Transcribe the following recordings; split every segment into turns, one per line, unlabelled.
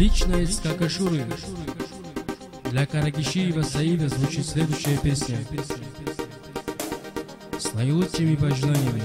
Лично из Какашуры для Каракишиева Саида звучит следующая песня с наилучшими пожеланиями.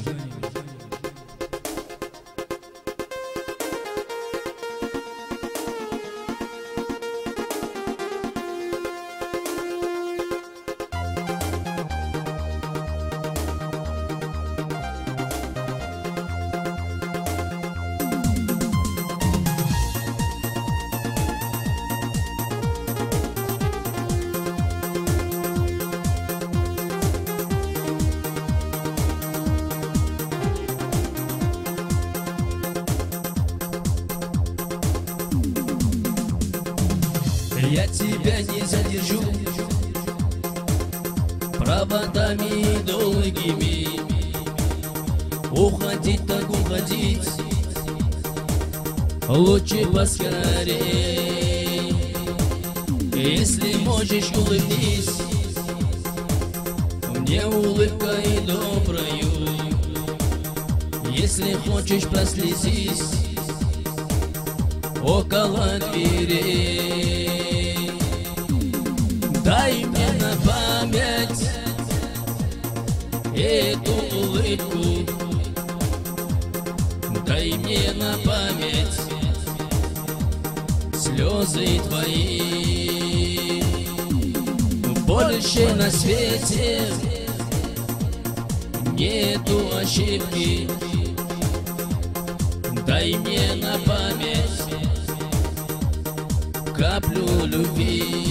Я тебя не задержу проводами долгими. Уходить так уходить, лучше поскорей. Если можешь, улыбнись мне улыбкой доброю. Если хочешь, прослезись около дверей. Дай мне на память эту улыбку, дай мне на память слезы твои. Больше на свете нету ошибки, дай мне на память каплю любви.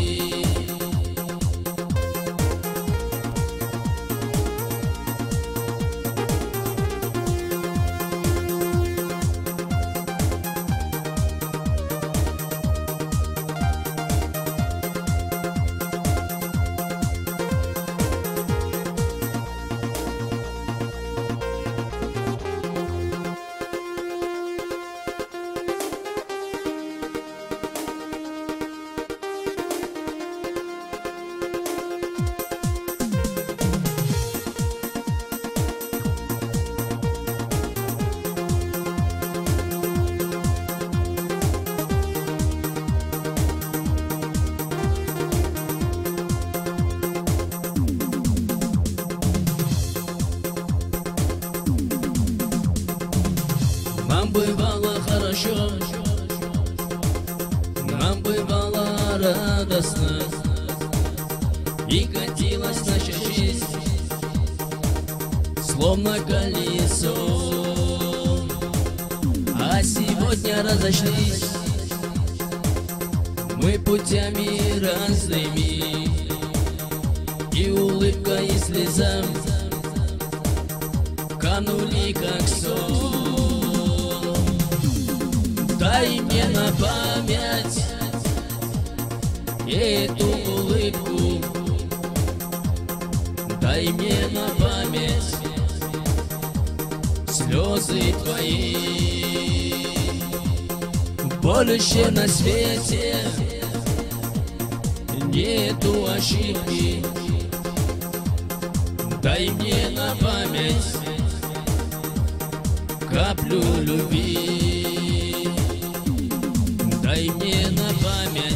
Нам бывало хорошо, нам бывало радостно, и катилась наша жизнь, словно колесо. А сегодня разошлись мы путями разными, и улыбка, и слеза канули как сон. Дай мне на память эту улыбку, дай мне на память слезы твои. Больше на свете нету ошибки, дай мне на память каплю любви. Дай мне на память